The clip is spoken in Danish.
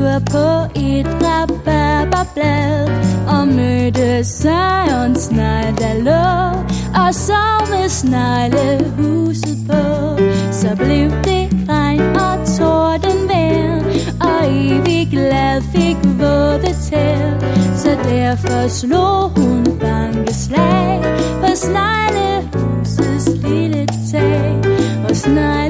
tur på et rabarberblad og mødte Søren Snegl, der lå og sov med sneglehuset på. Så blev det regn og tordenvejr, og evig glad fik våde tæer. Så derfor slog hun bankeslag på sneglehusets lille tag. Og